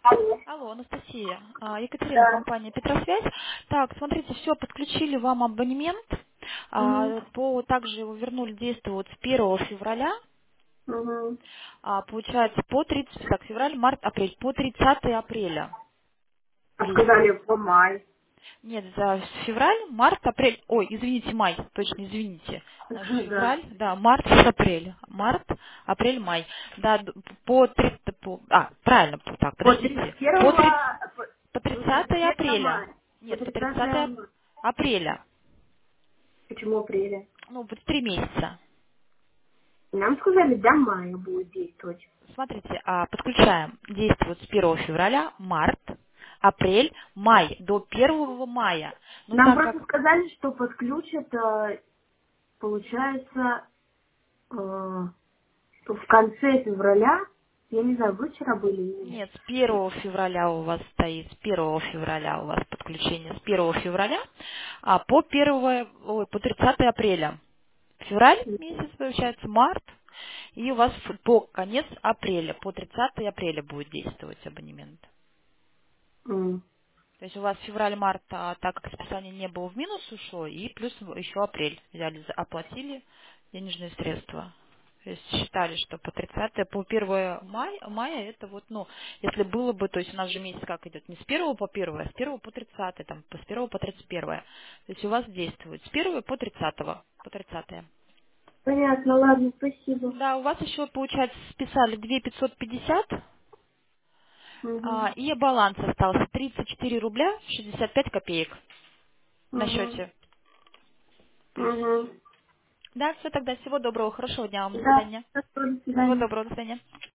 Алло. Алло, Анастасия. Екатерина, Да. компания Петросвязь. Так, смотрите, все, подключили вам абонемент. Угу. Также его вернули действовать с 1 февраля. Угу. Получается, по 30, так, февраль, март, апрель, по 30 апреля А сказали действует. по май. Нет, за февраль, март, апрель, ой, извините, май, точно, извините. У нас же Да. февраль, да, март, апрель. Март, апрель, май. Да, по 30, правильно, так, По подождите. 31 По 30, по по 30 31 апреля. мая. По Нет, по 30 30 мая. апреля. Почему апреля? Ну, вот 3 месяца. Нам сказали, до мая будет действовать. Смотрите, подключаем. Действует с 1 февраля, март, апрель, май, до 1 мая. Ну, Нам так просто как сказали, что подключат, получается, в конце февраля. Я не знаю, вы вчера были или нет. нет, с 1 февраля у вас стоит, с 1 февраля у вас подключение, с 1 февраля, по 30 апреля. Февраль месяц, получается, март, и у вас по конец апреля, по 30 апреля будет действовать абонемент. М. То есть у вас февраль-март, так как списание не было, в минус ушло, и плюс еще апрель взяли, оплатили денежные средства. То есть считали, что по 30 по 1 мая это вот, ну, если было бы, то есть у нас же месяц как идет, не с 1 по 1, а с 1 по 30, там, с 1 по 31. То есть у вас действует с 1 по 30, по 30. Понятно, ладно, спасибо. Да, у вас еще, получается, списали 2 550, Угу. и баланс остался 34 рубля 65 копеек на Угу. счете. То есть, Угу. да, все тогда. Всего доброго, хорошего дня вам. До Да, свидания. хорошо, до Всего свидания. доброго, до свидания.